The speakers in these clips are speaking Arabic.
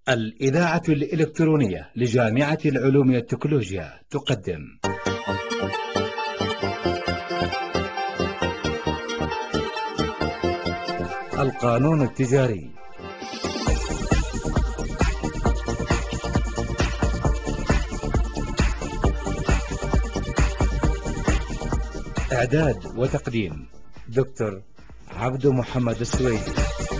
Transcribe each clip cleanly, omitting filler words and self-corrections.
الإذاعة الإلكترونية لجامعة العلوم والتكنولوجيا تقدم القانون التجاري. إعداد وتقديم دكتور عبد محمد السويدي.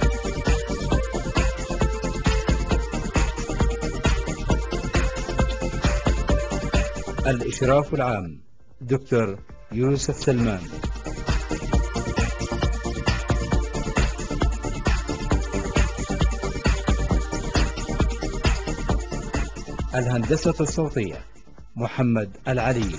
الإشراف العام دكتور يوسف سلمان. الهندسة الصوتية محمد العلي.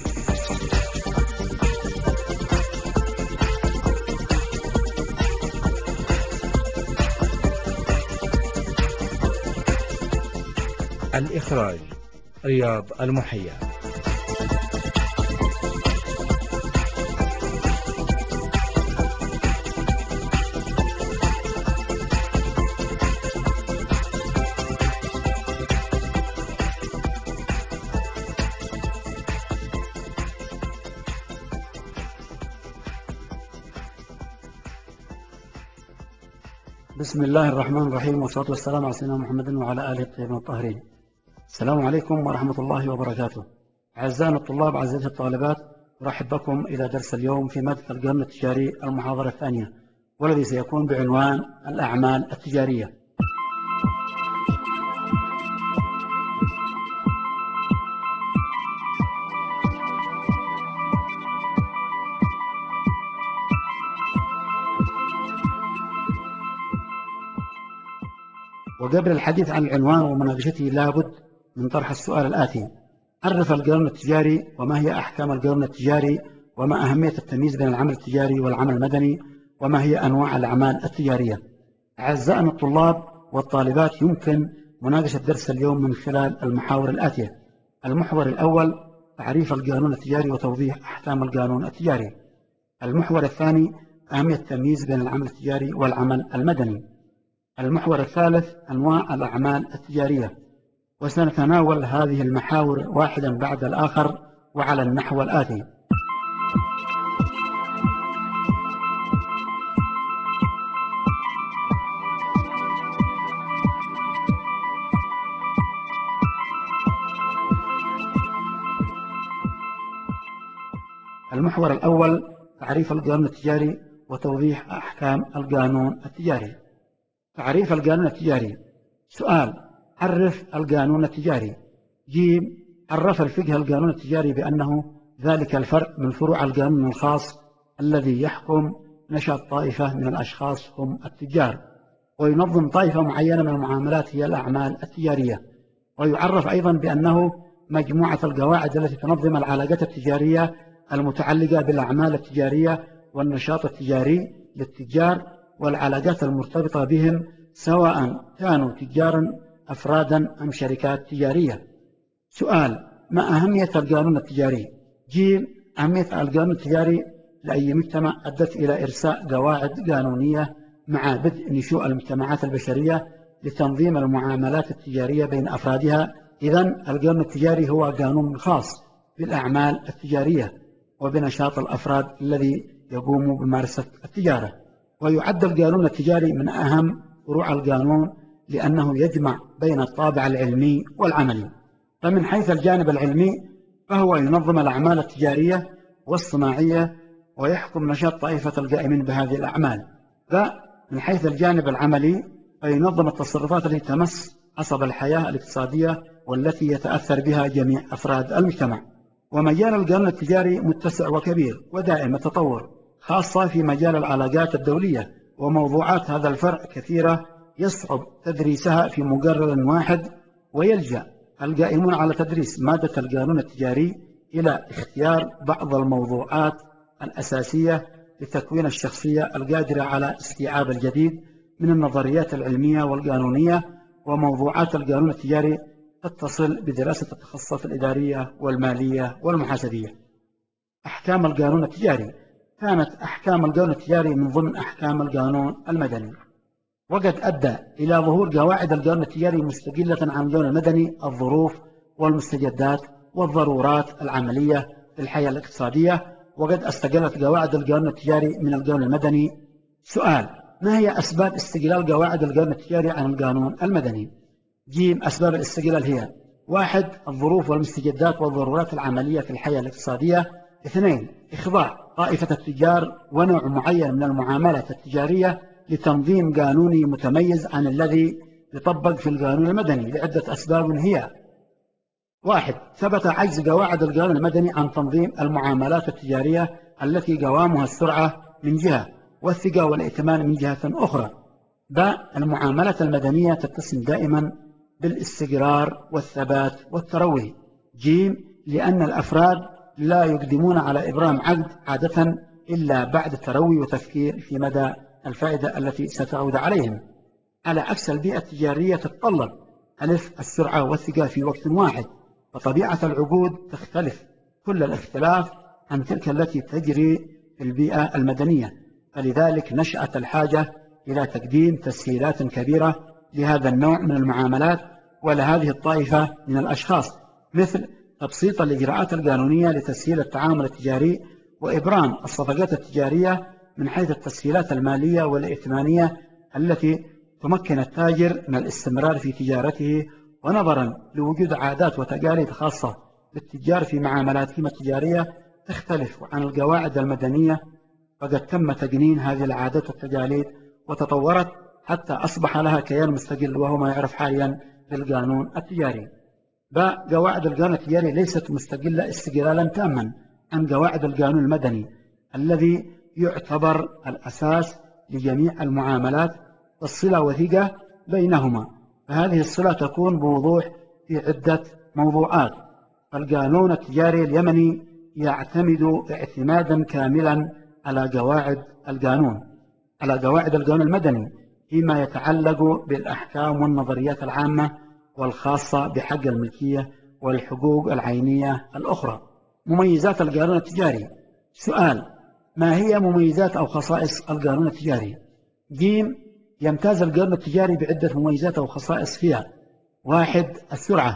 الإخراج رياض المحيا. بسم الله الرحمن الرحيم، والصلاة والسلام على سيدنا محمد وعلى آله الطيبين الطاهرين. السلام عليكم ورحمة الله وبركاته. أعزائنا الطلاب، أعزائي الطالبات، أرحب بكم إلى درس اليوم في مادة القانون التجاري المحاضرة الثانية، والذي سيكون بعنوان الأعمال التجارية. وقبل الحديث عن العنوان ومناقشته لابد من طرح السؤال الآتي: عرف القانون التجاري، وما هي أحكام القانون التجاري، وما أهمية التمييز بين العمل التجاري والعمل المدني، وما هي أنواع الأعمال التجارية؟ أعزائنا الطلاب والطالبات، يمكن مناقشة درس اليوم من خلال المحاور الآتية. المحور الأول: تعريف القانون التجاري وتوضيح أحكام القانون التجاري. المحور الثاني: أهمية التمييز بين العمل التجاري والعمل المدني. المحور الثالث: أنواع الأعمال التجارية. وسنتناول هذه المحاور واحدا بعد الآخر وعلى النحو الآتي. المحور الأول: تعريف القانون التجاري وتوضيح أحكام القانون التجاري. تعريف القانون التجاري. سؤال: عرف القانون التجاري. ج. عرف الفقه القانون التجاري بأنه ذلك الفرع من فروع القانون الخاص الذي يحكم نشاط طائفة من الأشخاص هم التجار، وينظم طائفة معينة من المعاملات هي الأعمال التجارية. ويعرف أيضا بأنه مجموعة القواعد التي تنظم العلاقات التجارية المتعلقة بالأعمال التجارية والنشاط التجاري للتجار والعلاقات المرتبطة بهم، سواء كانوا تجارا أفرادا أم شركات تجارية. سؤال: ما أهمية القانون التجاري؟ ج. أهمية القانون التجاري لأي مجتمع أدت إلى إرساء قواعد قانونية مع بدء نشوء المجتمعات البشرية لتنظيم المعاملات التجارية بين أفرادها. إذن القانون التجاري هو قانون خاص بالأعمال التجارية وبنشاط الأفراد الذي يقوم بممارسة التجارة. ويعد القانون التجاري من أهم فروع القانون لأنه يجمع بين الطابع العلمي والعملي. فمن حيث الجانب العلمي فهو ينظم الأعمال التجارية والصناعية ويحكم نشاط طائفة القائمين بهذه الأعمال. فمن حيث الجانب العملي فينظم التصرفات التي تمس عصب الحياة الاقتصادية والتي يتأثر بها جميع أفراد المجتمع. ومجال القانون التجاري متسع وكبير ودائم التطور، خاصة في مجال العلاقات الدولية، وموضوعات هذا الفرع كثيرة يصعب تدريسها في مقرر واحد، ويلجأ القائمون على تدريس مادة القانون التجاري إلى اختيار بعض الموضوعات الأساسية لتكوين الشخصية القادرة على استيعاب الجديد من النظريات العلمية والقانونية. وموضوعات القانون التجاري تتصل بدراسة التخصصات الإدارية والمالية والمحاسبية. أحكام القانون التجاري. كانت أحكام القانون التجاري من ضمن أحكام القانون المدني. وقد أدى إلى ظهور قواعد القانون التجاري مستقلة عن القانون المدني الظروف والمستجدات والضرورات العملية في الحياة الاقتصادية، وقد استقلت قواعد القانون التجاري من القانون المدني. سؤال: ما هي أسباب استقلال قواعد القانون التجاري عن القانون المدني؟ ج. أسباب الاستقلال هي: 1. الظروف والمستجدات والضرورات العملية في الحياة الاقتصادية. 2. إخضاع طائفة التجار ونوع معين من المعاملات التجارية لتنظيم قانوني متميز عن الذي يطبق في القانون المدني لعدة أسباب هي: 1. ثبت عجز قواعد القانون المدني عن تنظيم المعاملات التجارية التي قوامها السرعة من جهة والثقة والائتمان من جهة أخرى. ب. المعاملات المدنية تتسم دائما بالاستقرار والثبات والتروي. ج. لأن الأفراد لا يقدمون على إبرام عقد عادة إلا بعد تروي وتفكير في مدى الفائدة التي ستعود عليهم، على عكس البيئة التجارية تتطلب: ألف. السرعة والثقة في وقت واحد، وطبيعة العقود تختلف كل الاختلاف عن تلك التي تجري في البيئة المدنية، فلذلك نشأت الحاجة إلى تقديم تسهيلات كبيرة لهذا النوع من المعاملات ولهذه الطائفة من الأشخاص، مثل تبسيط الإجراءات القانونية لتسهيل التعامل التجاري وإبرام الصفقات التجارية من حيث التسهيلات المالية والائتمانية التي تمكن التاجر من الاستمرار في تجارته. ونظرا لوجود عادات وتقاليد خاصة للتجار في معاملاتهم التجارية تختلف عن القواعد المدنية، فقد تم تقنين هذه العادات والتقاليد وتطورت حتى أصبح لها كيان مستقل وهو ما يعرف حاليا بالقانون التجاري. قواعد القانون التجاري ليست مستقلة استقلالا تاما عن قواعد القانون المدني الذي يعتبر الأساس لجميع المعاملات، والصلة وثيقة بينهما، فهذه الصلة تكون بوضوح في عدة موضوعات. القانون التجاري اليمني يعتمد اعتمادا كاملا على قواعد القانون المدني فيما يتعلق بالأحكام والنظريات العامة والخاصة بحق الملكية والحقوق العينية الأخرى. مميزات القانون التجاري. سؤال: ما هي مميزات أو خصائص القانون التجاري؟ ج. يمتاز القانون التجاري بعدة مميزات أو خصائص فيها: 1. السرعة،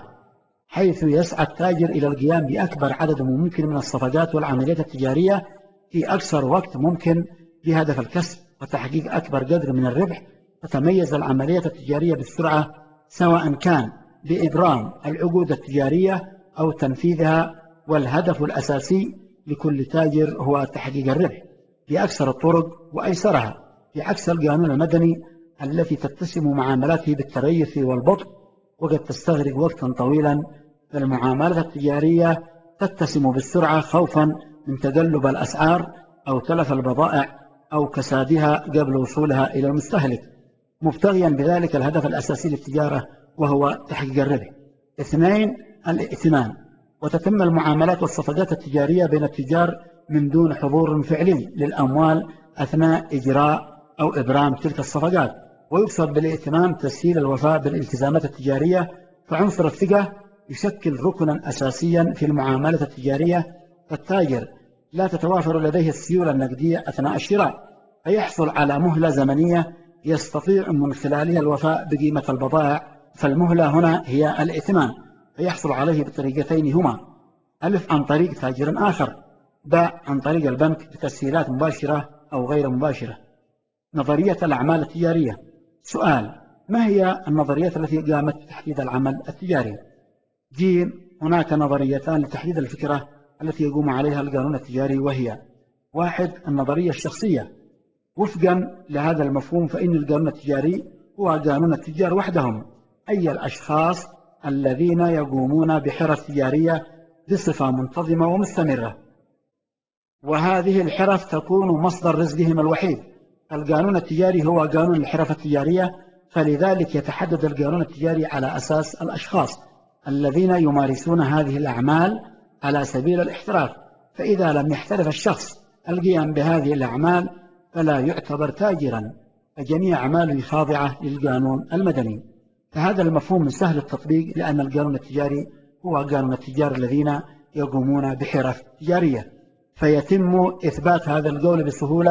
حيث يسعى التاجر إلى القيام بأكبر عدد ممكن من الصفقات والعمليات التجارية في أقصر وقت ممكن بهدف الكسب وتحقيق أكبر قدر من الربح. تتميز العمليات التجارية بالسرعة، سواء كان بإبرام العقود التجارية أو تنفيذها، والهدف الأساسي لكل تاجر هو تحقيق الربح بأكثر الطرق وأيسرها، بعكس القانون المدني التي تتسم معاملاته بالتريث والبطء وقد تستغرق وقتا طويلا. فالمعاملات التجارية تتسم بالسرعة خوفا من تقلب الأسعار أو تلف البضائع أو كسادها قبل وصولها إلى المستهلك، مبتغيا بذلك الهدف الأساسي للتجارة وهو تحقيق الربح. 2. الائتمان، وتتم المعاملات والصفقات التجارية بين التجار من دون حضور فعلي للأموال أثناء إجراء أو إبرام تلك الصفقات، ويقصد بالائتمان تسهيل الوفاء بالالتزامات التجارية، فعنصر الثقة يشكل ركنا أساسيا في المعاملة التجارية، فالتاجر لا تتوافر لديه السيولة النقدية أثناء الشراء، فيحصل على مهلة زمنية يستطيع من خلالها الوفاء بقيمة البضائع، فالمهلة هنا هي الائتمان، فيحصل عليه بطريقتين هما: ألف. عن طريق تاجر آخر. ب. عن طريق البنك بتسهيلات مباشرة أو غير مباشرة. نظرية الأعمال التجارية. سؤال: ما هي النظريات التي قامت بتحديد العمل التجاري؟ ج. هناك نظريتان لتحديد الفكرة التي يقوم عليها القانون التجاري، وهي: 1. النظرية الشخصية، وفقا لهذا المفهوم فإن القانون التجاري هو قانون التجار وحدهم، أي الأشخاص الذين يقومون بحرف تجارية بصفة منتظمة ومستمرة، وهذه الحرف تكون مصدر رزقهم الوحيد. القانون التجاري هو قانون الحرف التجارية، فلذلك يتحدد القانون التجاري على أساس الأشخاص الذين يمارسون هذه الأعمال على سبيل الاحتراف، فإذا لم يحترف الشخص القيام بهذه الأعمال فلا يعتبر تاجرا، فجميع أعماله خاضعة للقانون المدني. فهذا المفهوم سهل التطبيق، لأن القانون التجاري هو قانون التجار الذين يقومون بحرف تجارية، فيتم إثبات هذا القول بسهولة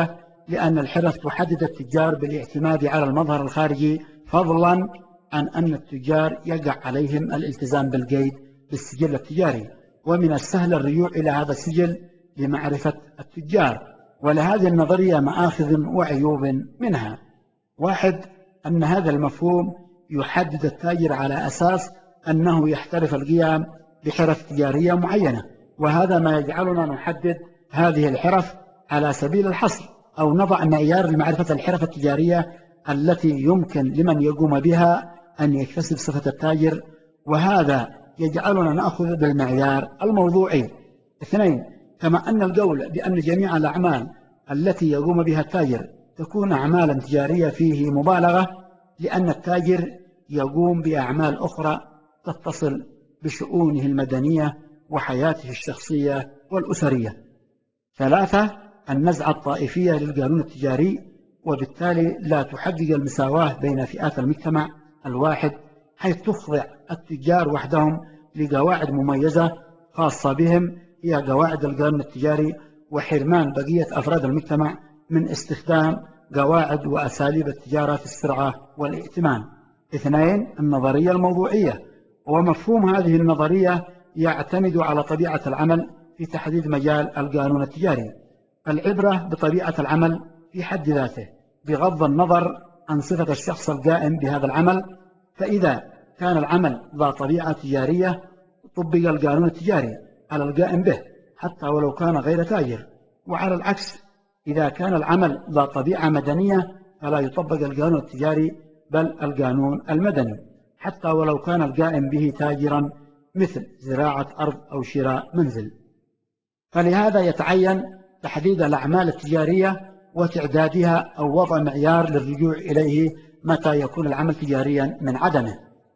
لأن الحرف تحدد التجار بالاعتماد على المظهر الخارجي، فضلا عن أن التجار يقع عليهم الالتزام بالقيد بالسجل التجاري، ومن السهل الرجوع إلى هذا السجل لمعرفة التجار. ولهذه النظرية مآخذ وعيوب منها: واحد، أن هذا المفهوم يحدد التاجر على أساس أنه يحترف القيام بحرف تجارية معينة، وهذا ما يجعلنا نحدد هذه الحرف على سبيل الحصر، أو نضع معيار لمعرفة الحرف التجارية التي يمكن لمن يقوم بها أن يكتسب صفة التاجر، وهذا يجعلنا نأخذ بالمعيار الموضوعي. اثنين، كما أن القول بأن جميع الأعمال التي يقوم بها التاجر تكون أعمالا تجارية فيه مبالغة، لأن التاجر يقوم بأعمال أخرى تتصل بشؤونه المدنية وحياته الشخصية والأسرية. ثلاثة، النزعة الطائفية للقانون التجاري، وبالتالي لا تحقق المساواة بين فئات المجتمع الواحد، حيث تخضع التجار وحدهم لقواعد مميزة خاصة بهم هي قواعد القانون التجاري، وحرمان بقية أفراد المجتمع من استخدام قواعد وأساليب التجارة في السرعة والائتمان. اثنين، النظرية الموضوعية، ومفهوم هذه النظرية يعتمد على طبيعة العمل في تحديد مجال القانون التجاري. العبرة بطبيعة العمل في حد ذاته بغض النظر عن صفة الشخص القائم بهذا العمل، فإذا كان العمل ذا طبيعة تجارية طبق القانون التجاري على القائم به حتى ولو كان غير تاجر، وعلى العكس إذا كان العمل ذا طبيعة مدنية فلا يطبق القانون التجاري بل القانون المدني حتى ولو كان القائم به تاجرا، مثل زراعة أرض أو شراء منزل. فلهذا يتعين تحديد الأعمال التجارية وتعدادها أو وضع معيار للرجوع إليه متى يكون العمل تجاريا من عدمه.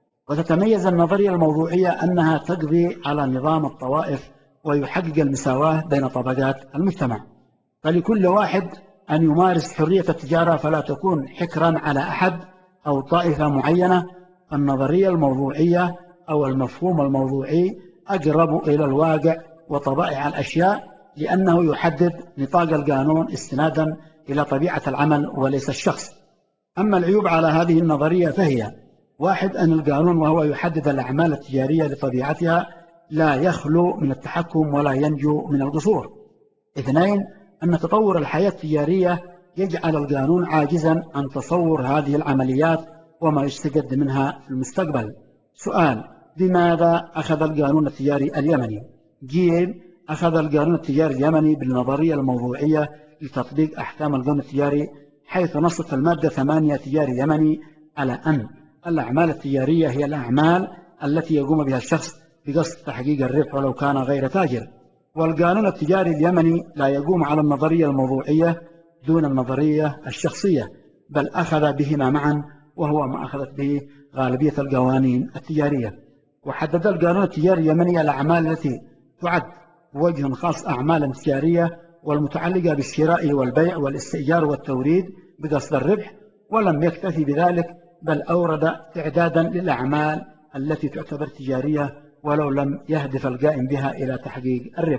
وتتميز النظرية الموضوعية أنها تقضي على نظام الطوائف ويحقق المساواة بين طبقات المجتمع، فلكل واحد أن يمارس حرية التجارة فلا تكون حكرا على أحد أو طائفة معينة. النظرية الموضوعية أو المفهوم الموضوعي أقرب إلى الواقع وطبائع الأشياء، لأنه يحدد نطاق القانون استنادا إلى طبيعة العمل وليس الشخص. أما العيوب على هذه النظرية فهي: واحد، أن القانون وهو يحدد الأعمال التجارية لطبيعتها لا يخلو من التحكم ولا ينجو من القصور. اثنين، أن تطور الحياة التجارية يجعل القانون عاجزا عن تصور هذه العمليات وما يستجد منها في المستقبل. سؤال: لماذا أخذ القانون التجاري اليمني؟ ج. أخذ القانون التجاري اليمني بالنظرية الموضوعية لتطبيق أحكام القانون التجاري، حيث نصت المادة 8 تجاري يمني على أن الأعمال التجارية هي الأعمال التي يقوم بها الشخص بقصد تحقيق الربح ولو كان غير تاجر. والقانون التجاري اليمني لا يقوم على النظرية الموضوعية دون النظرية الشخصية، بل أخذ بهما معا، وهو ما أخذت به غالبية القوانين التجارية. وحدد القانون التجاري اليمني الأعمال التي تعد بوجه خاص أعمالا تجارية والمتعلقة بالشراء والبيع والاستئجار والتوريد بقصد الربح، ولم يكتفي بذلك بل أورد تعدادا للأعمال التي تعتبر تجارية ولو لم يهدف القائم بها إلى تحقيق الربح.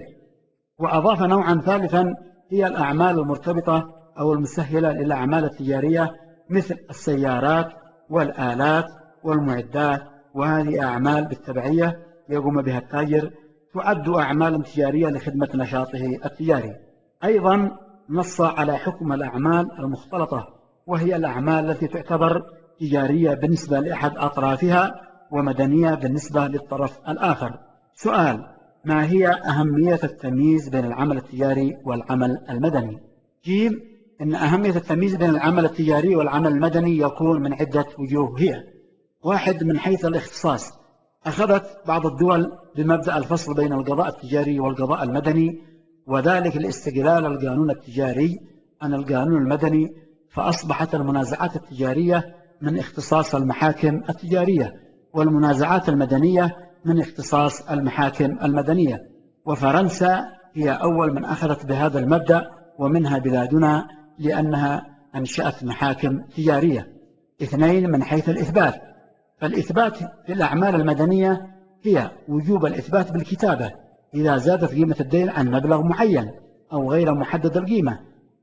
وأضاف نوعا ثالثا هي الأعمال المرتبطة أو المسهلة للأعمال التجارية، مثل السيارات والآلات والمعدات، وهذه أعمال بالتبعية يقوم بها التاجر تعد أعمالا تجارية لخدمة نشاطه التجاري. أيضا نص على حكم الأعمال المختلطة، وهي الأعمال التي تعتبر تجارية بالنسبة لأحد أطرافها ومدنية بالنسبة للطرف الآخر. سؤال: ما هي أهمية التمييز بين العمل التجاري والعمل المدني؟ ج. إن أهمية التمييز بين العمل التجاري والعمل المدني يكون من عدة وجوه هي: واحد، من حيث الاختصاص. أخذت بعض الدول بمبدأ الفصل بين القضاء التجاري والقضاء المدني، وذلك لاستقلال القانون التجاري عن القانون المدني، فأصبحت المنازعات التجارية من اختصاص المحاكم التجارية، والمنازعات المدنية من اختصاص المحاكم المدنية. وفرنسا هي أول من أخذت بهذا المبدأ، ومنها بلادنا لأنها أنشأت محاكم تجارية. اثنين، من حيث الإثبات. فالإثبات في الأعمال المدنية هي وجوب الإثبات بالكتابة إذا زادت قيمة الدين عن مبلغ معين أو غير محدد القيمة،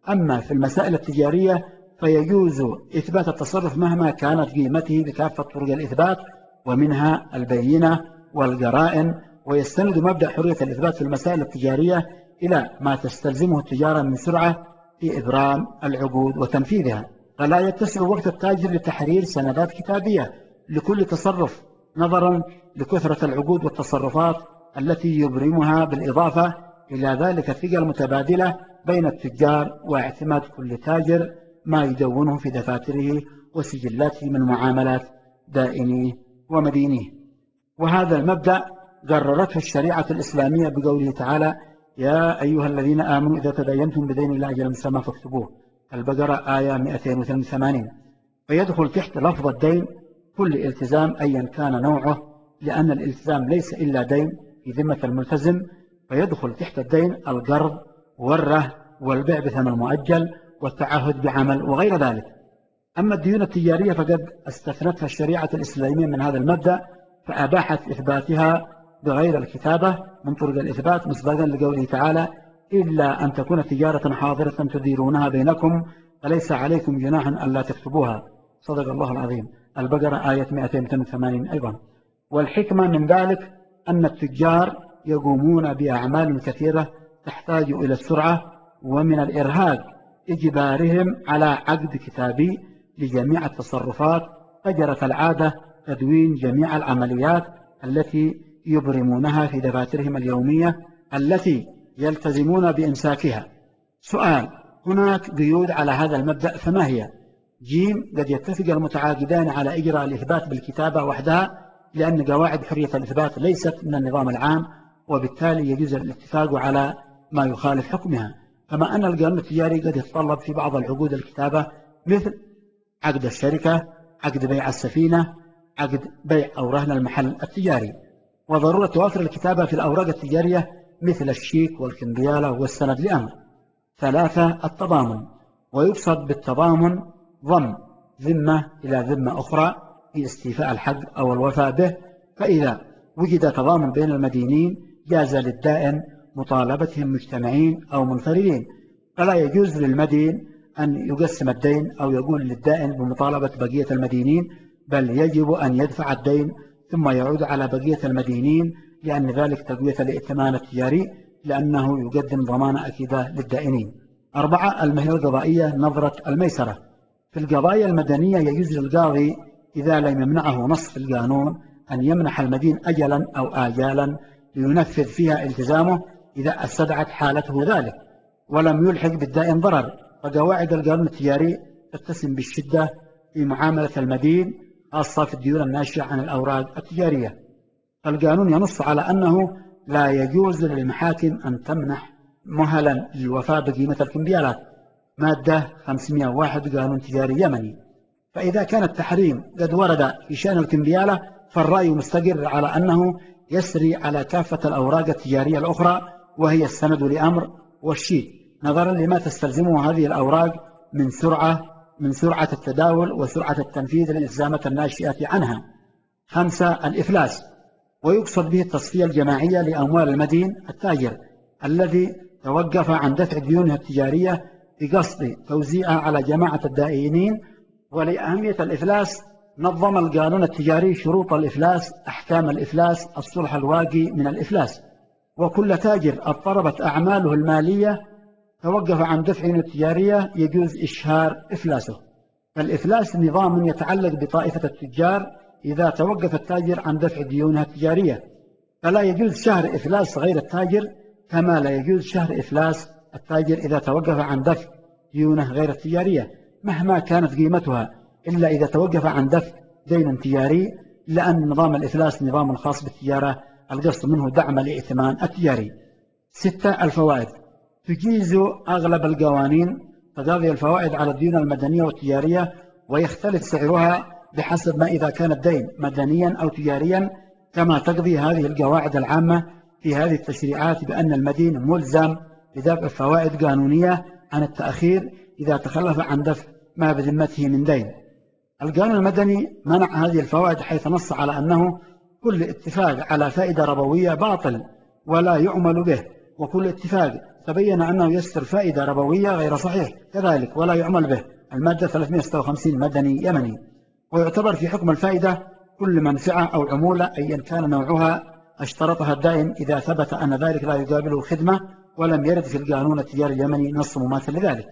أما في المسائل التجارية فيجوز إثبات التصرف مهما كانت قيمته بكافة طرق الإثبات، ومنها البينة والقرائن. ويستند مبدأ حرية الإثبات في المسائل التجارية إلى ما تستلزمه التجارة من سرعة في إبرام العقود وتنفيذها، فلا يتسع وقت التاجر لتحرير سندات كتابية لكل تصرف نظرا لكثرة العقود والتصرفات التي يبرمها، بالإضافة إلى ذلك الثقة المتبادلة بين التجار واعتماد كل تاجر ما يدونه في دفاتره وسجلاته من معاملات دائنيه ومدينيه. وهذا المبدأ قررته الشريعة الإسلامية بقوله تعالى: يا أيها الذين آمنوا إذا تداينتم بدين إلى أجل مسمى فاكتبوه، البقرة آية 282. فيدخل تحت لفظ الدين كل التزام أيا كان نوعه، لأن الالتزام ليس إلا دين في ذمة الملتزم، فيدخل تحت الدين القرض والرهن والبيع بثمن مؤجل والتعهد بعمل وغير ذلك. أما الديون التجارية فقد استثنتها الشريعة الإسلامية من هذا المبدأ، فأباحت إثباتها بغير الكتابة من طرق الإثبات، مصداقا لقوله تعالى: إلا أن تكون تجارة حاضرة تديرونها بينكم فليس عليكم جناح ألا تكتبوها، صدق الله العظيم، البقرة آية 282 أيضا. والحكمة من ذلك أن التجار يقومون بأعمال كثيرة تحتاج إلى السرعة، ومن الإرهاق إجبارهم على عقد كتابي لجميع التصرفات، فجرت العادة تدوين جميع العمليات التي يبرمونها في دفاترهم اليومية التي يلتزمون بإمساكها. سؤال: هناك قيود على هذا المبدأ، فما هي؟ جيم: قد يتفق المتعاقدان على إجراء الإثبات بالكتابة وحدها، لأن قواعد حرية الإثبات ليست من النظام العام، وبالتالي يجوز الاتفاق على ما يخالف حكمها، كما أن القانون التجاري قد يتطلب في بعض العقود الكتابة، مثل عقد الشركة، عقد بيع السفينة، عقد بيع أو رهن المحل التجاري. وضرورة توافر الكتابة في الأوراق التجارية مثل الشيك والكمبيالة والسند لأمر. 3. التضامن، ويقصد بالتضامن ضم ذمة إلى ذمة أخرى في استيفاء الحق أو الوفاء به، فإذا وجد تضامن بين المدينين جاز للدائن مطالبتهم مجتمعين أو منفردين، فلا يجوز للمدين أن يقسم الدين أو يقول للدائن بمطالبة بقية المدينين، بل يجب أن يدفع الدين ثم يعود على بقية المدينين، لأن ذلك تقوية الائتمان التجاري، لأنه يقدم ضمانة أكيدة للدائنين. 4. المهنة القضائية نظرة الميسرة، في القضايا المدنية يجوز للقاضي إذا لم يمنعه نص في القانون أن يمنح المدين أجلا أو آجالا لينفذ فيها التزامه إذا استدعت حالته ذلك، ولم يلحق بالدائن ضرر، فقواعد القانون التجاري تتسم بالشدة في معاملة المدين، خاصة في الديون الناشئة عن الأوراق التجارية. فالقانون ينص على أنه لا يجوز للمحاكم أن تمنح مهلا للوفاء بقيمة الكمبيالات، مادة 501 قانون تجاري يمني. فإذا كان التحريم قد ورد في شأن الكمبيالة، فالرأي مستقر على أنه يسري على كافة الأوراق التجارية الأخرى، وهي السند لأمر والشيك، نظرا لما تستلزمه هذه الأوراق من سرعة التداول وسرعة التنفيذ للإلزامات الناشئة عنها. 5. الإفلاس، ويقصد به التصفية الجماعية لأموال المدين التاجر الذي توقف عن دفع ديونه التجارية بقصد توزيعها على جماعة الدائنين. ولأهمية الإفلاس نظم القانون التجاري شروط الإفلاس، أحكام الإفلاس، الصلح الواقي من الإفلاس، وكل تاجر اضطربت أعماله المالية توقف عن دفع ديونه التجارية يجوز إشهار إفلاسه. فالإفلاس نظام يتعلق بطائفة التجار إذا توقف التاجر عن دفع ديونها التجارية، فلا يجوز شهر إفلاس غير التاجر، كما لا يجوز شهر إفلاس التاجر إذا توقف عن دفع ديونه غير التجارية مهما كانت قيمتها، إلا إذا توقف عن دفع دين تجاري، لأن نظام الإفلاس نظام خاص بالتجارة القصد منه دعم الائتمان التجاري. 6. الفوائد، تجيز أغلب القوانين تقاضي الفوائد على الديون المدنية والتجارية، ويختلف سعرها بحسب ما إذا كان الدين مدنيا أو تجاريا، كما تقضي هذه القواعد العامة في هذه التشريعات بأن المدين ملزم بدفع فوائد قانونية عن التأخير إذا تخلف عن دفع ما بذمته من دين. القانون المدني منع هذه الفوائد، حيث نص على أنه كل اتفاق على فائدة ربوية باطل ولا يعمل به، وكل اتفاق تبين أنه يستر فائدة ربوية غير صحيح، كذلك ولا يعمل به. المادة 356 مدني يمني. ويعتبر في حكم الفائدة كل منفعة أو عمولة أيا كان نوعها اشترطها الدائن إذا ثبت أن ذلك لا يقابله خدمة، ولم يرد في القانون التجاري اليمني نص مماثل لذلك.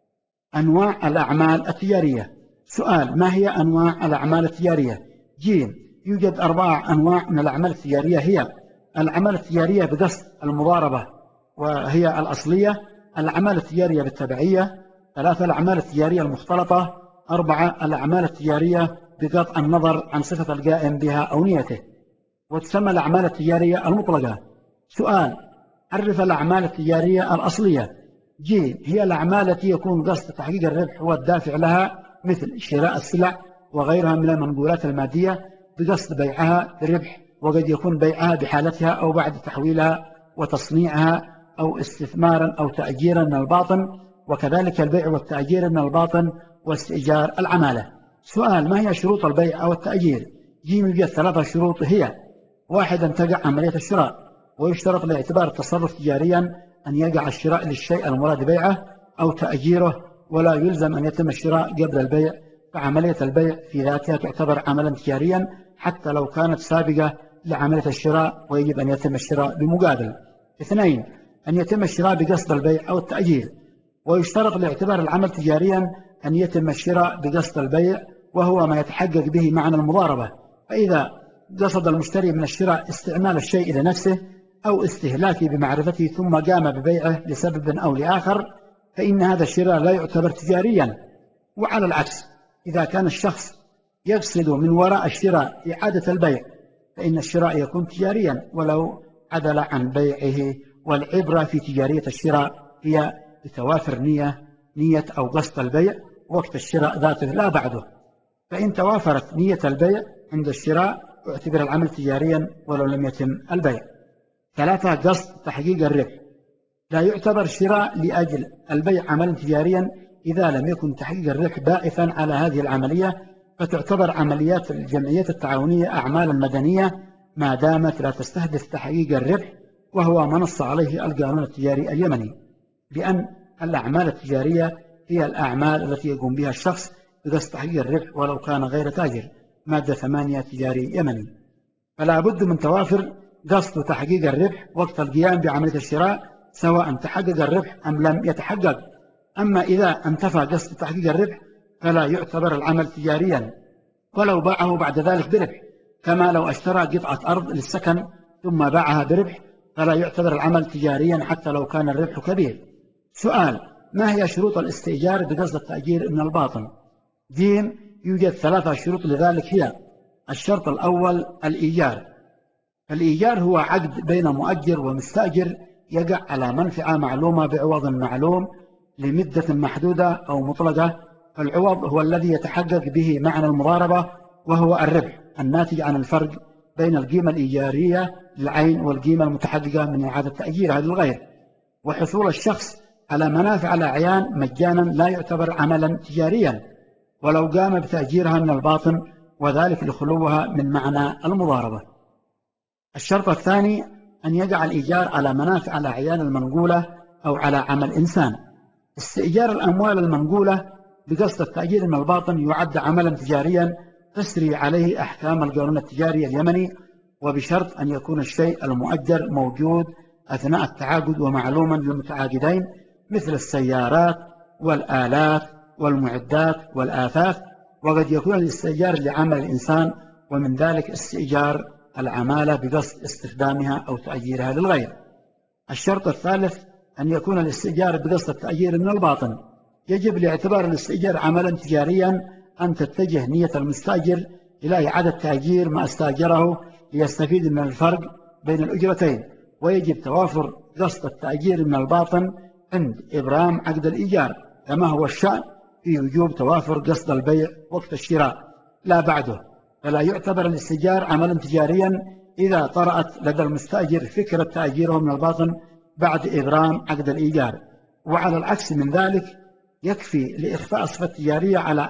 أنواع الأعمال التجارية. سؤال: ما هي أنواع الأعمال التجارية؟ ج. يوجد 4 أنواع من الأعمال التجارية، هي: الأعمال التجارية بقصد المضاربة وهي الأصلية، الأعمال التجارية بالتبعية، 3 الأعمال التجارية المختلطة، 4 الأعمال التجارية بقطع النظر عن صفة القائم بها أو نيته. وتسمى الأعمال التجارية المطلقة. سؤال: عرف الأعمال التجارية الأصلية. ج. هي الأعمال التي يكون قصد تحقيق الربح هو الدافع لها، مثل شراء السلع وغيرها من المنقولات المادية بقصد بيعها بربح، وقد يكون بيعها بحالتها أو بعد تحويلها وتصنيعها، أو استثمارا أو تأجيرا من الباطن، وكذلك البيع والتأجير من الباطن واستئجار العمالة. سؤال: ما هي شروط البيع أو التأجير؟ ج. يوجد 3 شروط، هي: 1. أن تقع عملية الشراء، ويشترط لاعتبار التصرف تجاريا أن يقع الشراء للشيء المراد بيعه أو تأجيره، ولا يلزم أن يتم الشراء قبل البيع، فعملية البيع في ذاتها تعتبر عملا تجاريا حتى لو كانت سابقة لعملية الشراء، ويجب أن يتم الشراء بمقابل. 2. أن يتم الشراء بقصد البيع أو التأجير، ويشترط لاعتبار العمل تجاريا أن يتم الشراء بقصد البيع، وهو ما يتحقق به معنى المضاربة. فإذا قصد المشتري من الشراء استعمال الشيء لنفسه أو استهلاكه بمعرفته ثم قام ببيعه لسبب أو لآخر، فإن هذا الشراء لا يعتبر تجاريا. وعلى العكس، إذا كان الشخص يقصد من وراء الشراء إعادة البيع، فإن الشراء يكون تجاريا ولو عدل عن بيعه. والعبرة في تجارية الشراء هي بتوافر نية أو قصد البيع وقت الشراء ذاته لا بعده، فإن توافرت نية البيع عند الشراء اعتبر العمل تجاريا ولو لم يتم البيع. 3. قصد تحقيق الربح. لا يعتبر شراء لأجل البيع عملا تجاريا إذا لم يكن تحقيق الربح باعثا على هذه العملية، فتعتبر عمليات الجمعيات التعاونية أعمالا مدنية ما دامت لا تستهدف تحقيق الربح، وهو ما نص عليه القانون التجاري اليمني بأن الأعمال التجارية هي الأعمال التي يقوم بها الشخص بقصد تحقيق الربح ولو كان غير تاجر. مادة 8 تجاري يمني. فلا بد من توافر قصد تحقيق الربح وقت القيام بعملية الشراء، سواء تحقق الربح أم لم يتحقق. أما إذا انتفى قصد تحقيق الربح فلا يعتبر العمل تجاريا ولو باعه بعد ذلك بربح، كما لو اشترى قطعة أرض للسكن ثم باعها بربح، فلا يعتبر العمل تجاريا حتى لو كان الربح كبير. سؤال: ما هي شروط الاستئجار بقصد التأجير من الباطن؟ ج. يوجد 3 شروط لذلك، هي: الشرط الأول الإيجار. الإيجار هو عقد بين مؤجر ومستأجر يقع على منفعة معلومة بعوض معلوم لمدة محدودة أو مطلقة. فالعوض هو الذي يتحقق به معنى المضاربة، وهو الربح الناتج عن الفرق بين القيمة الإيجارية للعين والقيمة المتحققة من إعادة تأجيرها للغير. وحصول الشخص على منافع الأعيان مجانا لا يعتبر عملا تجاريا ولو قام بتأجيرها من الباطن، وذلك لخلوها من معنى المضاربة. الشرط الثاني أن يقع الإيجار على منافع الأعيان المنقولة أو على عمل إنسان. استئجار الأموال المنقولة بقصد التأجير من الباطن يعد عملا تجاريا تسري عليه أحكام القانون التجاري اليمني، وبشرط أن يكون الشيء المؤجر موجود أثناء التعاقد ومعلوما للمتعاقدين، مثل السيارات والآلات والمعدات والآثاث. وقد يكون الاستئجار لعمل الإنسان، ومن ذلك استئجار العمالة بقصد استخدامها أو تأجيرها للغير. الشرط الثالث أن يكون الاستئجار بقصد التأجير من الباطن. يجب لاعتبار الاستئجار عملا تجاريا أن تتجه نية المستأجر إلى إعادة تأجير ما استأجره ليستفيد من الفرق بين الأجرتين، ويجب توافر قصد التأجير من الباطن عند إبرام عقد الإيجار، كما هو الشأن في وجوب توافر قصد البيع وقت الشراء لا بعده. فلا يعتبر الاستئجار عملا تجاريا إذا طرأت لدى المستأجر فكرة تأجيره من الباطن بعد إبرام عقد الإيجار. وعلى العكس من ذلك، يكفي لإخفاء الصفة التجارية على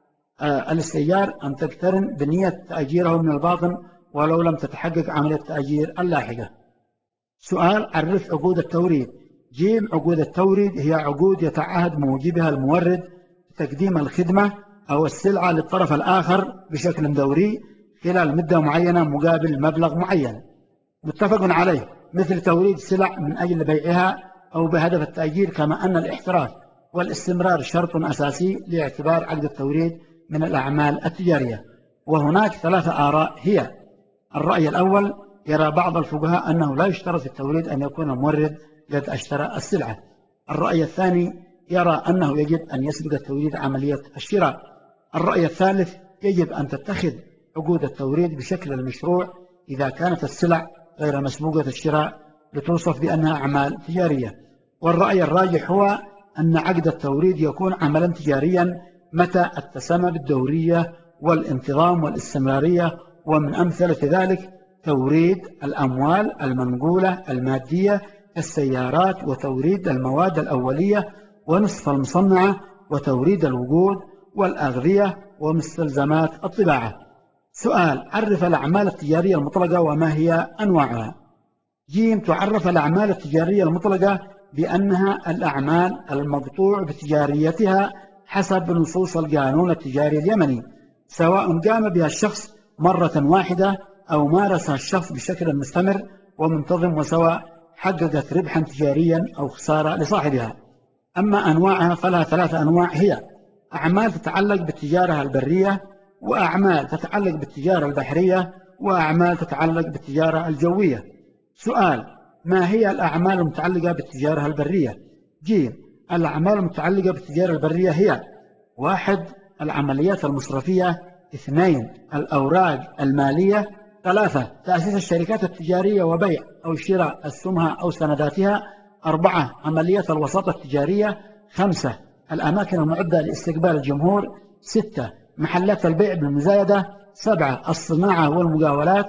الاستئجار أن تقترن بنية تأجيره من الباطن ولو لم تتحقق عملية التأجير اللاحقة. سؤال: عرف عقود التوريد. ج. عقود التوريد هي عقود يتعهد موجبها المورد بتقديم الخدمة أو السلعة للطرف الآخر بشكل دوري خلال مدة معينة مقابل مبلغ معين متفق عليه، مثل توريد سلع من أجل بيعها أو بهدف التأجير، كما أن الاحتراف والاستمرار شرط أساسي لاعتبار عقد التوريد من الأعمال التجارية. وهناك 3 آراء هي: الرأي الأول: يرى بعض الفقهاء أنه لا يشترط في التوريد أن يكون المورد قد اشترى السلعة. الرأي الثاني: يرى أنه يجب أن يسبق التوريد عملية الشراء. الرأي الثالث: يجب أن تتخذ عقود التوريد بشكل المشروع إذا كانت السلع غير مسبوقة الشراء لتوصف بأنها أعمال تجارية. والرأي الراجح هو أن عقد التوريد يكون عملا تجاريا متى اتسم بالدورية والانتظام والاستمرارية. ومن أمثلة ذلك توريد الأموال المنقولة المادية كالسيارات، وتوريد المواد الأولية ونصف المصنعة، وتوريد الوقود والأغذية ومستلزمات الطباعة. سؤال: عرف الأعمال التجارية المطلقة وما هي أنواعها؟ ج. تعرف الأعمال التجارية المطلقة بأنها الأعمال المقطوع بتجاريتها حسب نصوص القانون التجاري اليمني، سواء قام بها الشخص مرة واحدة أو مارسها الشخص بشكل مستمر ومنتظم، وسواء حققت ربحا تجاريا أو خسارة لصاحبها. أما أنواعها فلها 3 أنواع هي: أعمال تتعلق بالتجارة البرية، وأعمال تتعلق بالتجارة البحرية، وأعمال تتعلق بالتجارة الجوية. سؤال: ما هي الأعمال المتعلقة بالتجارة البرية؟ ج. الأعمال المتعلقة بالتجارة البرية هي: 1. العمليات المصرفية، 2. الأوراق المالية، 3. تأسيس الشركات التجارية وبيع أو شراء أسهمها أو سنداتها، 4. عمليات الوساطة التجارية، 5. الأماكن المعدة لاستقبال الجمهور، 6. محلات البيع بالمزايدة، 7. الصناعة والمقاولات،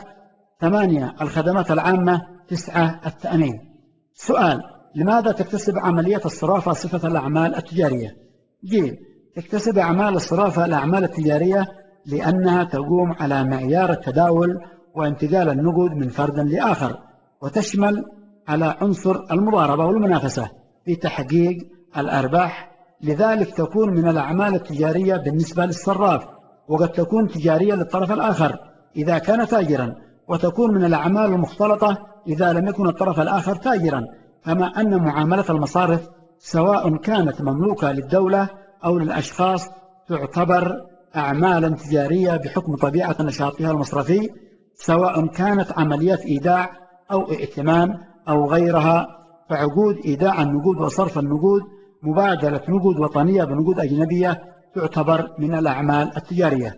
8. الخدمات العامة، 9. التأمين. سؤال: لماذا تكتسب عمليات الصرافة صفة الأعمال التجارية؟ ج. تكتسب أعمال الصرافة الأعمال التجارية لأنها تقوم على معيار التداول وانتقال النقود من فرد لآخر، وتشمل على عنصر المضاربة والمنافسة في تحقيق الأرباح. لذلك تكون من الأعمال التجارية بالنسبة للصراف، وقد تكون تجارية للطرف الآخر إذا كان تاجرا، وتكون من الأعمال المختلطة إذا لم يكن الطرف الآخر تاجرا. كما أن معاملة المصارف سواء كانت مملوكة للدولة أو للأشخاص تعتبر أعمالا تجارية بحكم طبيعة نشاطها المصرفي، سواء كانت عمليات إيداع أو ائتمان أو غيرها. فعقود إيداع النقود وصرف النقود، مبادلة نقود وطنية بنقود أجنبية، تعتبر من الأعمال التجارية.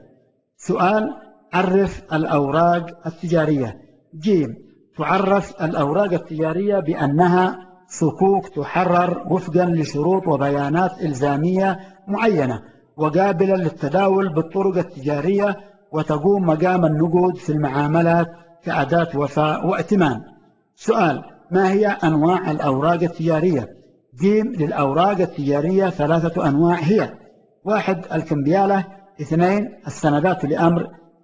سؤال: عرف الأوراق التجارية. ج. تعرف الأوراق التجارية بأنها صكوك تحرر وفقا لشروط وبيانات إلزامية معينة وقابلة للتداول بالطرق التجارية، وتقوم مقام النقود في المعاملات كأداة وفاء وائتمان. سؤال: ما هي أنواع الأوراق التجارية؟ ج. للأوراق التجارية 3 أنواع هي: 1. الكمبيالة، 2. السندات لأمر،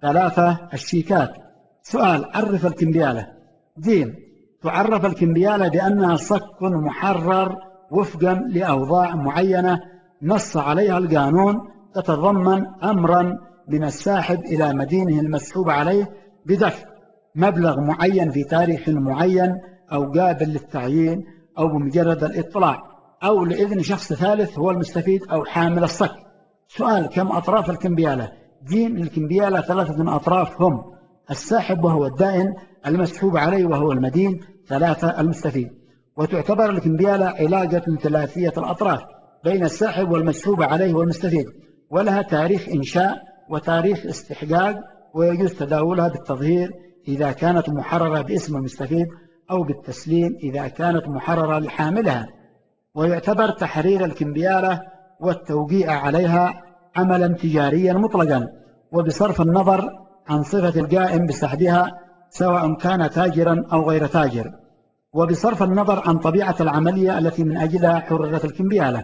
3. الشيكات. سؤال: عرف الكمبيالة. ج. تعرف الكمبيالة بأنها صك محرر وفقا لأوضاع معينة نص عليها القانون، تتضمن أمرا من الساحب إلى مدينه المسحوب عليه بدفع مبلغ معين في تاريخ معين، أو قابل للتعيين، أو بمجرد الاطلاع، أو لإذن شخص ثالث هو المستفيد أو حامل الصك. سؤال: كم أطراف الكمبيالة؟ ج. الكمبيالة 3 أطراف هم: الساحب وهو الدائن، المسحوب عليه وهو المدين، 3. المستفيد. وتعتبر الكمبيالة علاقة ثلاثية الأطراف بين الساحب والمسحوب عليه والمستفيد، ولها تاريخ إنشاء وتاريخ استحقاق، ويجوز تداولها بالتظهير إذا كانت محررة باسم المستفيد، أو بالتسليم إذا كانت محررة لحاملها. ويعتبر تحرير الكمبيالة والتوقيع عليها عملا تجاريا مطلقا، وبصرف النظر عن صفة القائم بسحبها سواء كان تاجرا أو غير تاجر، وبصرف النظر عن طبيعة العملية التي من أجلها حررت الكمبيالة.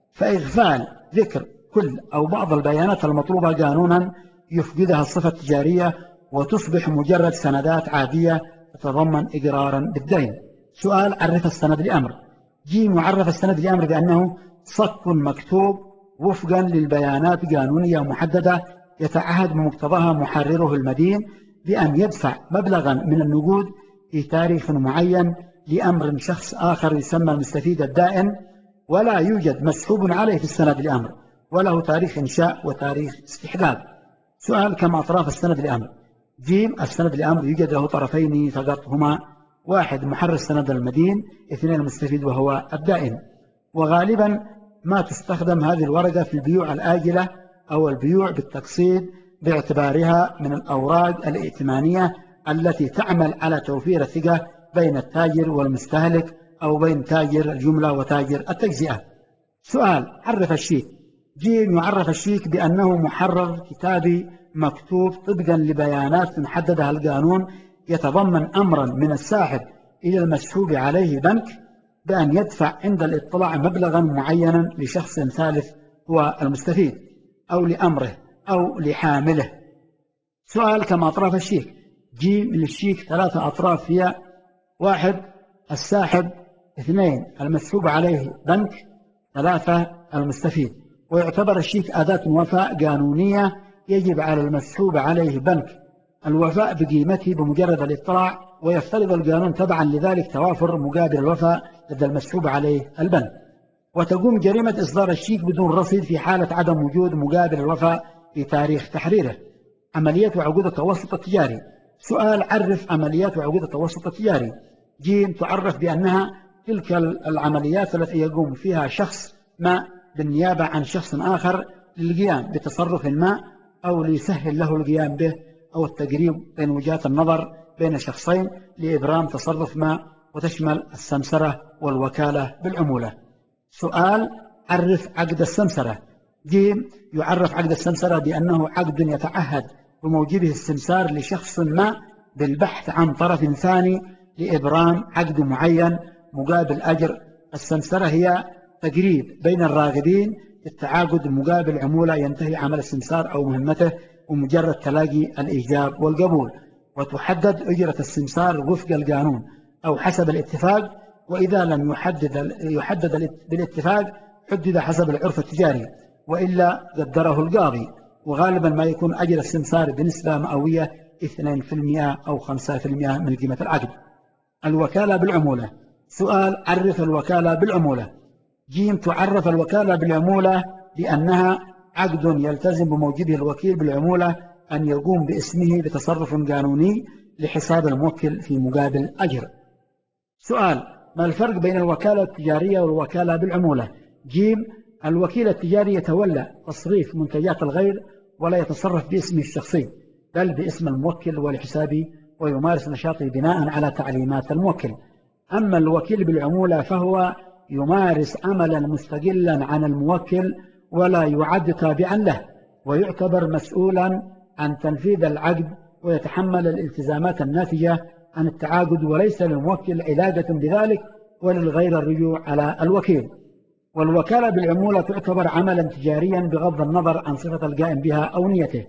فإغفال ذكر كل أو بعض البيانات المطلوبة قانونا يفقدها الصفة التجارية، وتصبح مجرد سندات عادية تتضمن إقرارا بالدين. سؤال: عرف السند لأمر. جيم يعرف السند لأمر بأنه صك مكتوب وفقا للبيانات قانونية محددة يتعهد بمقتضاها محرره المدين بأن يدفع مبلغا من النقود في تاريخ معين لأمر شخص آخر يسمى المستفيد الدائن، ولا يوجد مسحوب عليه في السند لأمر، وله تاريخ إنشاء وتاريخ استحلال. سؤال: كم أطراف السند لأمر؟ جيم السند لأمر يوجد له طرفين فقط، هما: 1 محرر السند المدين، 2 المستفيد وهو الدائن. وغالبا ما تستخدم هذه الورقة في البيوع الآجلة أو البيوع بالتقسيط، باعتبارها من الأوراق الائتمانية التي تعمل على توفير الثقة بين التاجر والمستهلك، أو بين تاجر الجملة وتاجر التجزئة. سؤال: عرف الشيك. جيم يعرف الشيك بأنه محرر كتابي مكتوب طبقا لبيانات محددها القانون، يتضمن أمرا من الساحب إلى المسحوب عليه بنك بأن يدفع عند الاطلاع مبلغا معينا لشخص ثالث هو المستفيد، أو لأمره، أو لحامله. سؤال: كم أطراف الشيك؟ جيم للشيك 3 أطراف، هي: 1 الساحب، 2 المسحوب عليه بنك، 3 المستفيد. ويعتبر الشيك أداة وفاء قانونية يجب على المسحوب عليه بنك الوفاء بقيمته بمجرد الاطلاع، ويفترض القانون تبعا لذلك توافر مقابل الوفاء لدى المسحوب عليه البنك. وتقوم جريمة إصدار الشيك بدون رصيد في حالة عدم وجود مقابل الوفاء في تاريخ تحريره. عمليات وعقود التوسط التجاري. سؤال: عرف عمليات وعقود التوسط التجاري. جيم تعرف بأنها تلك العمليات التي يقوم فيها شخص ما بالنيابة عن شخص آخر للقيام بتصرف ما، أو ليسهل له القيام به، أو التقريب بين وجهات النظر بين شخصين لإبرام تصرف ما، وتشمل السمسرة والوكالة بالعمولة. سؤال: عرف عقد السمسرة. جيم يعرف عقد السمسرة بأنه عقد يتعهد بموجبه السمسار لشخص ما بالبحث عن طرف ثاني لإبرام عقد معين مقابل أجر. السمسرة هي تقريب بين الراغبين في التعاقد مقابل عمولة ينتهي عمل السمسار أو مهمته ومجرد تلاقي الإيجاب والقبول، وتحدد أجرة السمسار وفق القانون أو حسب الاتفاق، وإذا لم يحدد بالاتفاق حدد حسب العرف التجاري، وإلا قدره القاضي. وغالبا ما يكون أجر السمسار بنسبة مئوية 2% أو 5% من قيمة العقد. الوكالة بالعمولة. سؤال: عرف الوكالة بالعمولة. جيم تعرف الوكالة بالعمولة بأنها عقد يلتزم بموجبه الوكيل بالعمولة أن يقوم باسمه بتصرف قانوني لحساب الموكل في مقابل أجر. سؤال: ما الفرق بين الوكالة التجارية والوكالة بالعمولة؟ جيم الوكيل التجاري يتولى تصريف منتجات الغير ولا يتصرف باسمه الشخصي، بل باسم الموكل ولحسابه، ويمارس نشاطه بناء على تعليمات الموكل. أما الوكيل بالعمولة فهو يمارس عملا مستقلا عن الموكل ولا يعد تابعا له، ويعتبر مسؤولا عن تنفيذ العقد، ويتحمل الالتزامات الناتجة عن التعاقد، وليس للموكل علاقة بذلك وللغير الرجوع على الوكيل. والوكالة بالعمولة تعتبر عملا تجاريا بغض النظر عن صفة القائم بها أو نيته.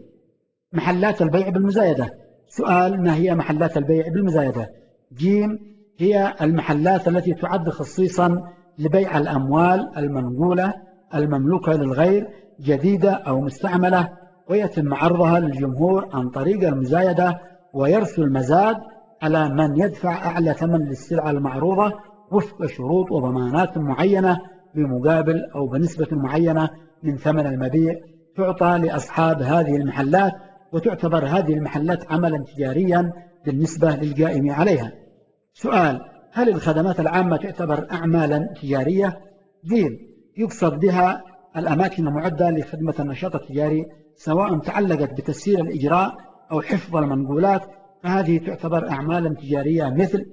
محلات البيع بالمزايدة. سؤال: ما هي محلات البيع بالمزايدة؟ جيم هي المحلات التي تعد خصيصا لبيع الأموال المنقولة المملوكة للغير جديدة أو مستعملة، ويتم عرضها للجمهور عن طريق المزايدة، ويرث المزاد على من يدفع أعلى ثمن للسلعة المعروضة وفق شروط وضمانات معينة بمقابل أو بنسبة معينة من ثمن المبيع تعطى لأصحاب هذه المحلات، وتعتبر هذه المحلات عملا تجاريا بالنسبة للقائم عليها. سؤال: هل الخدمات العامة تعتبر أعمالا تجارية؟ جيم يقصد بها الأماكن المعدة لخدمة النشاط التجاري، سواء تعلقت بتسيير الإجراء أو حفظ المنقولات، فهذه تعتبر أعمالا تجارية، مثل: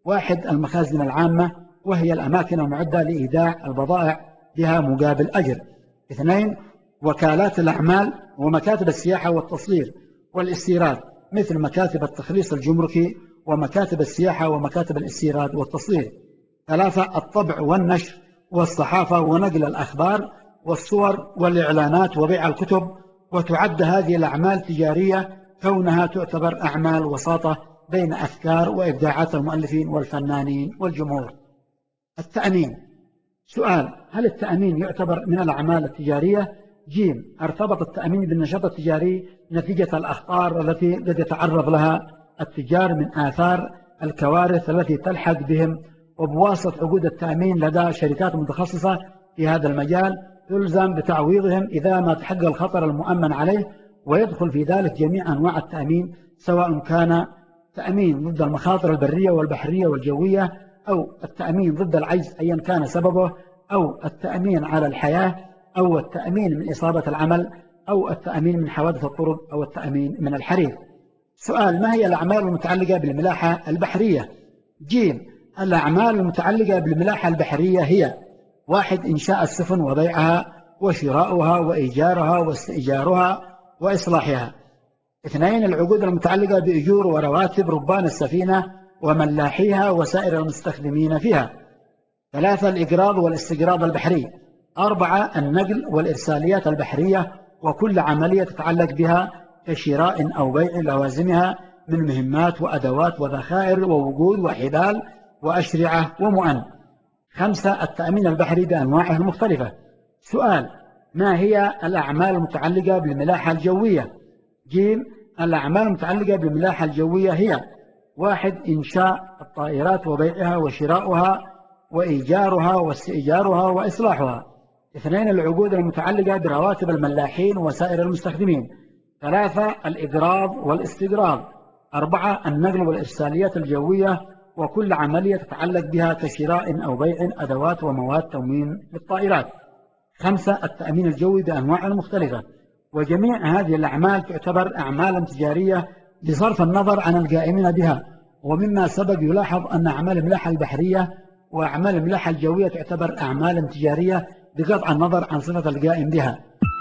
1 المخازن العامة، وهي الأماكن المعدة لإيداع البضائع بها مقابل أجر. 2 وكالات الأعمال ومكاتب السياحة والتصدير والاستيراد، مثل مكاتب التخليص الجمركي ومكاتب السياحة ومكاتب الاستيراد والتصدير. 3 الطبع والنشر والصحافة ونقل الأخبار والصور والإعلانات وبيع الكتب. وتعد هذه الأعمال تجارية كونها تعتبر أعمال وساطة بين أفكار وإبداعات المؤلفين والفنانين والجمهور. التأمين. سؤال: هل التأمين يعتبر من الأعمال التجارية؟ ج. ارتبط التأمين بالنشاط التجاري نتيجة الأخطار التي قد يتعرض لها التجار من آثار الكوارث التي تلحق بهم، وبواسطة عقود التأمين لدى شركات متخصصة في هذا المجال يلزم بتعويضهم إذا ما تحقق الخطر المؤمن عليه، ويدخل في ذلك جميع أنواع التأمين، سواء كان تأمين ضد المخاطر البرية والبحرية والجوية، أو التأمين ضد العجز أيا كان سببه، أو التأمين على الحياة، أو التأمين من إصابة العمل، أو التأمين من حوادث الطرق، أو التأمين من الحريق. سؤال: ما هي الأعمال المتعلقة بالملاحة البحرية؟ ج. الأعمال المتعلقة بالملاحة البحرية هي: 1. إنشاء السفن وبيعها وشراؤها وإيجارها واستئجارها وإصلاحها. 2. العقود المتعلقة بأجور ورواتب ربان السفينة وملاحيها وسائر المستخدمين فيها. 3. الإقراض والاستقراض البحري. 4. النقل والإرساليات البحرية وكل عملية تتعلق بها كشراء أو بيع لوازمها من مهمات وأدوات وذخائر ووقود وحبال وأشرعة ومؤن. 5. التأمين البحري بأنواعه المختلفة. سؤال: ما هي الأعمال المتعلقة بالملاحة الجوية؟ ج. الأعمال المتعلقة بالملاحة الجوية هي: 1. إنشاء الطائرات وبيعها وشراؤها وإيجارها واستئجارها وإصلاحها. 2. العقود المتعلقة برواتب الملاحين وسائر المستخدمين. 3. الإقراض والاستقراض. 4. النقل والإرساليات الجوية وكل عملية تتعلق بها كشراء أو بيع أدوات ومواد تموين للطائرات. 5. التأمين الجوي بأنواعه المختلفة. وجميع هذه الأعمال تعتبر أعمالا تجارية بصرف النظر عن القائمين بها، ومما سبق يلاحظ أن أعمال الملاحة البحرية وأعمال الملاحة الجوية تعتبر أعمالا تجارية بقطع النظر عن صفة القائم بها.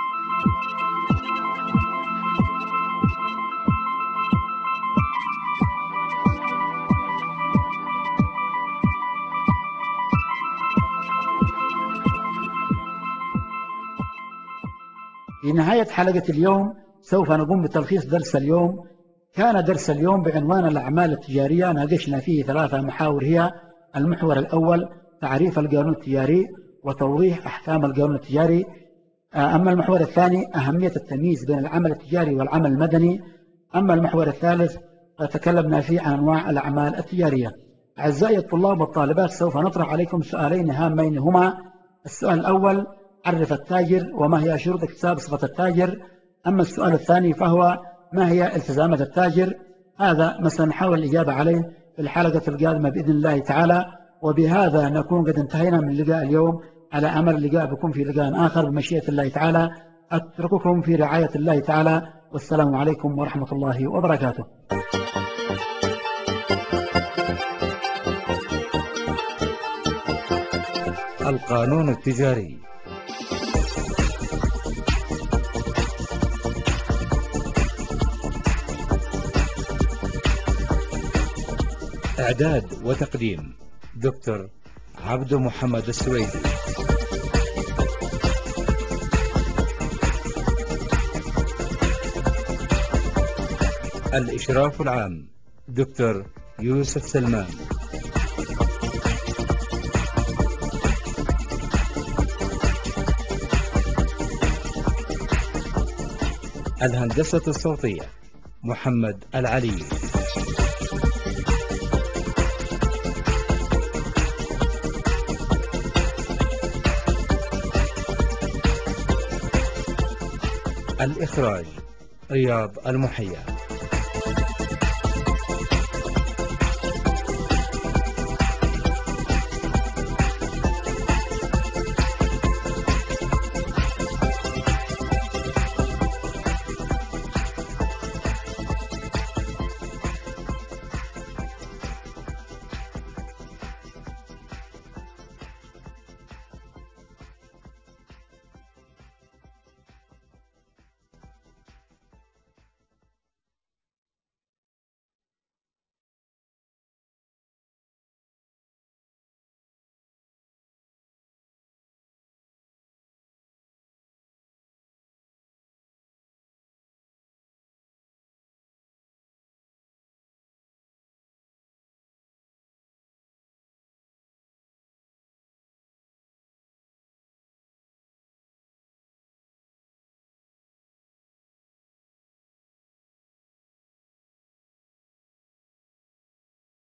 في نهاية حلقة اليوم سوف نقوم بتلخيص درس اليوم. كان درس اليوم بعنوان الأعمال التجارية، ناقشنا فيه 3 محاور هي: المحور الأول تعريف القانون التجاري وتوضيح أحكام القانون التجاري. أما المحور الثاني أهمية التمييز بين العمل التجاري والعمل المدني. أما المحور الثالث فتكلمنا فيه عن أنواع الأعمال التجارية. أعزائي الطلاب والطالبات، سوف نطرح عليكم سؤالين هامين هما: السؤال الأول: عرف التاجر وما هي شروط اكتساب صفة التاجر. أما السؤال الثاني فهو: ما هي التزامات التاجر؟ هذا ما سنحاول الإجابة عليه في الحلقة القادمة بإذن الله تعالى. وبهذا نكون قد انتهينا من لقاء اليوم، على أمل اللقاء بكم في لقاء آخر بمشيئة الله تعالى. أترككم في رعاية الله تعالى، والسلام عليكم ورحمة الله وبركاته. القانون التجاري. إعداد وتقديم دكتور عبد محمد السويدي. الإشراف العام دكتور يوسف سلمان. الهندسة الصوتية محمد العلي. الإخراج رياض المحيا.